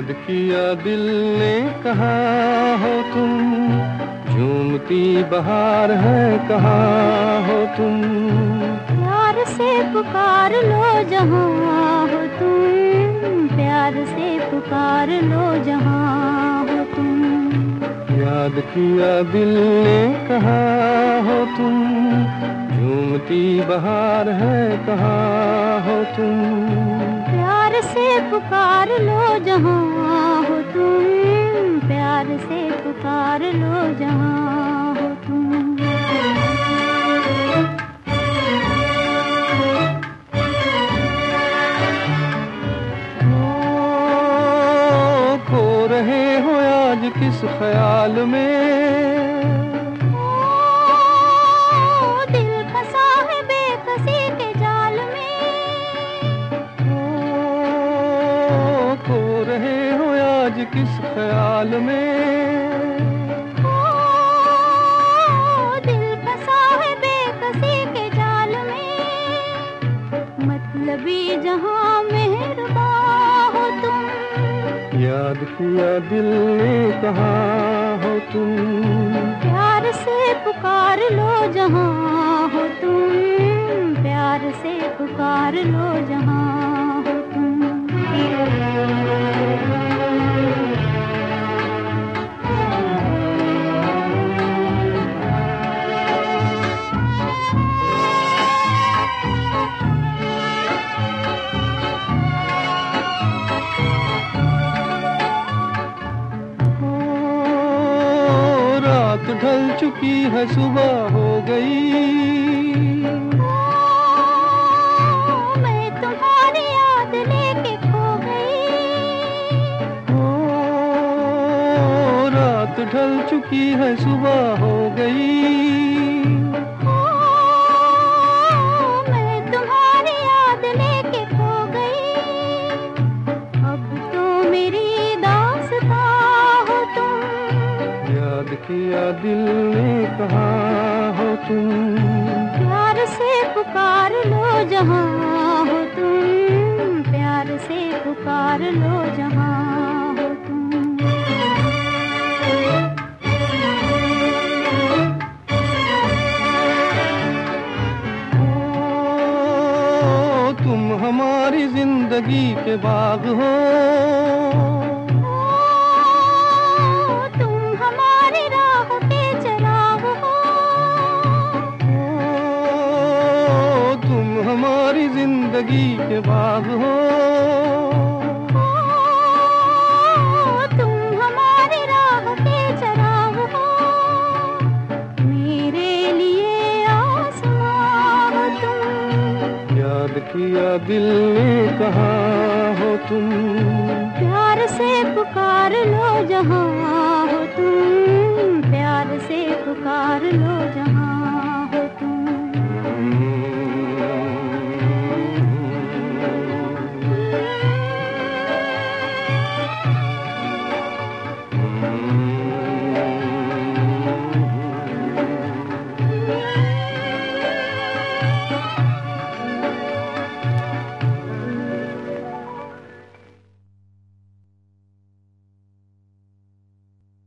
याद किया दिल ने कहाँ हो तुम, झूमती बहार है कहाँ हो तुम। प्यार से पुकार लो जहाँ हो तुम, प्यार से पुकार लो जहाँ हो तुम। याद किया दिल ने कहाँ हो तुम, झूमती बहार है कहाँ हो तुम। प्यार से पुकार लो जहाँ हो तुम, प्यार से पुकार लो जहाँ हो तुम। खो रहे हो आज किस ख्याल में, दिल फंसा है बेकसी के जाल में। खो रहे हो आज किस ख्याल में, दिल फंसा है बेकसी के जाल में। मतलबी जहाँ मेहरबान हो तुम, याद किया दिल ने कहाँ हो तुम। प्यार से पुकार लो जहाँ हो तुम, प्यार से पुकार लो जहाँ हो तुम। रात ढल चुकी है सुबह हो गई, मैं तुम्हारी याद लेके खो गई। रात ढल चुकी है सुबह हो गई, मैं तुम्हारी याद लेके खो गई। अब तो मेरी दास्तां हो तुम, याद किया दिल ने कहाँ हो तुम। प्यार से पुकार लो जहाँ हो तुम, प्यार से पुकार लो जहाँ हो तुम। तुम हमारी जिंदगी के बाग हो, तुम हमारी राह के चराग हो। तुम हमारी जिंदगी के बाग हो, तुम हमारी राह के चराग हो। मेरे लिए आसमां हो तुम, याद किया दिल ने कहाँ हो तुम। प्यार से पुकार लो जहाँ हो तुम, प्यार से पुकार लो जहाँ